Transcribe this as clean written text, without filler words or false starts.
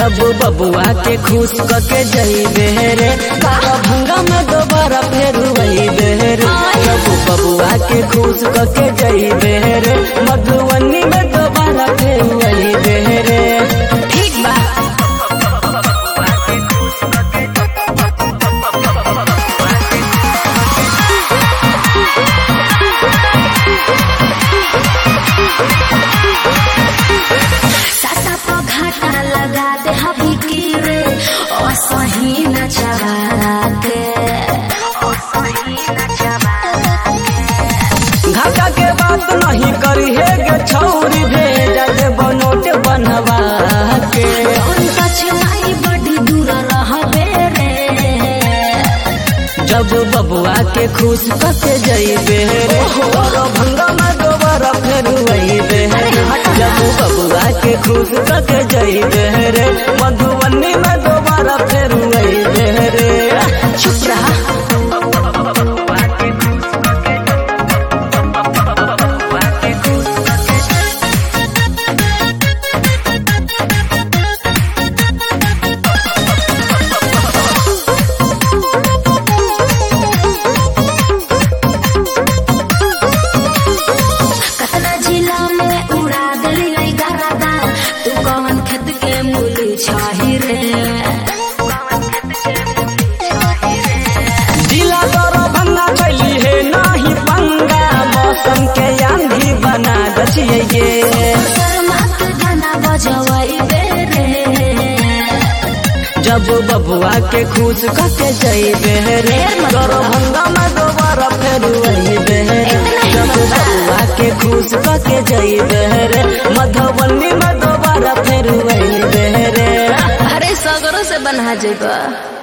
जब बबुआ के खुश कके जइबे रे भंगा में दोबारा फेर वइबे रे जब बबुआ के खुश कके जइबे रे मधुबनी में दोबारा फेर वइबे रे। ठीक बा सासा पर घाटा लगा दे हबी की रे असही न चबा के घाटा के बात नहीं करी है गे छौरी भेजा दे बनोट बनवा के उनका छलाई बड़ी दूर रहबे रे जब बबुआ के खुश कके जइबे रे भंगा में दोबारा फेर वइबे रे जब बबुआ के खुश कके जइबे रे मधुबनी में दोबारा फेर वइबे रे। चुप रहा कतना जिला में उड़ा गली गरादा तू कौन खेत के मूली छाही रे जिला दरभंगा कैली है नाही पंगा मौसम के आंधी बना दछिए शर्मात गाना बजवइबे रे जब बबुआ के खुश कके जइबे रे दरभंगा में दोबारा फेर वइबे रे जब बबुआ के खुश कके जइबे रे मधुबनी में दोबारा फेर वइबे रे। अरे सगरों से बना जेबा।